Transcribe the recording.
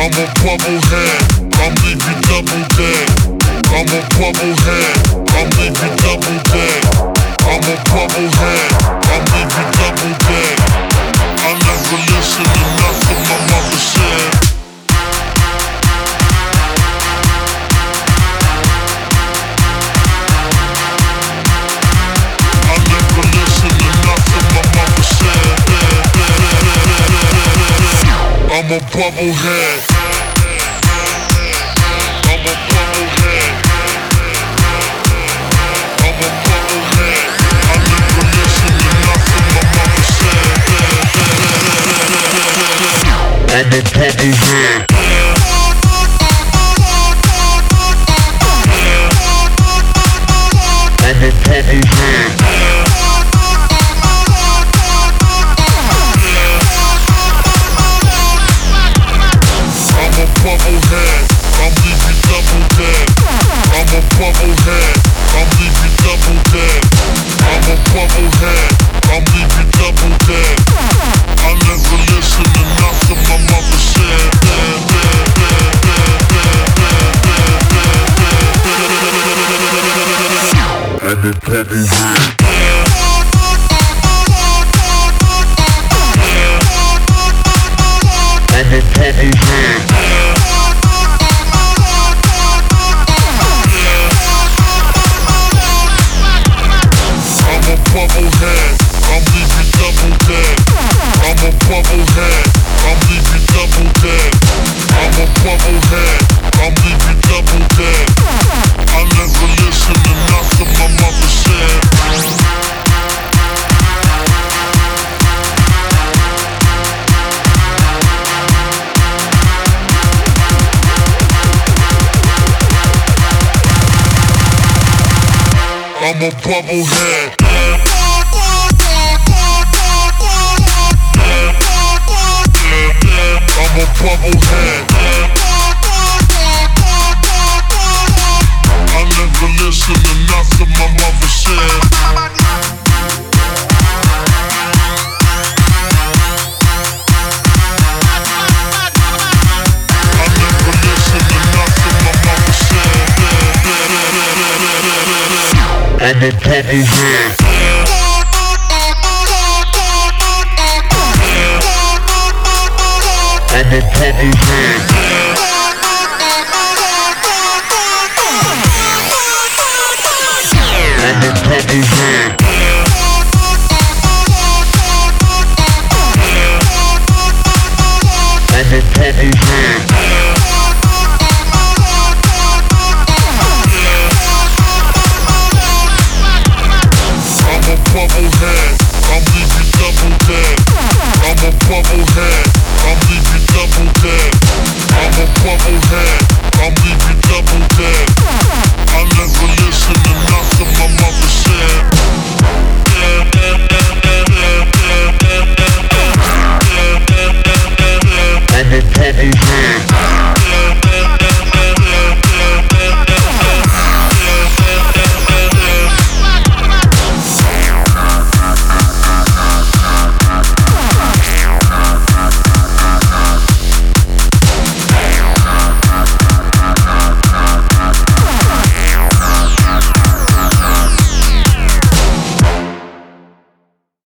I'm a bubble head, I'm leave you double dead. I'm a bubble head, I'm leave you double dead. I'm a bubble head, I'm leave you double dead. I never listen to nothing my mother said. I never listen to nothing my mother said. I'm a bubble head. I'm a bubble head. I'm a bubble head. I never listen to nothing my mother said. I'm a bubble head. I'm a bubble head. I'm a bubble head, I'm leave you double dead. I'm a bubble head, I'm leave you double dead. I'm a bubble head, I'm leave you double dead. I never listen to nothing my mother said. I'm a bubble head. I'm a bubble head. I'm a bubble head, I'm leave you double dead. I'm a bubble head, I'm leave you double dead. I'm a bubble head, I'm leave you double dead. I never listen to nothing my mother said. I'm a bubble head. I'm a bubble head. I never listen to nothing my mother said. I never listen to nothing my mother said. I'm a bubble head. I'm a bubble head. I'm a bubble head. I'm a bubble head.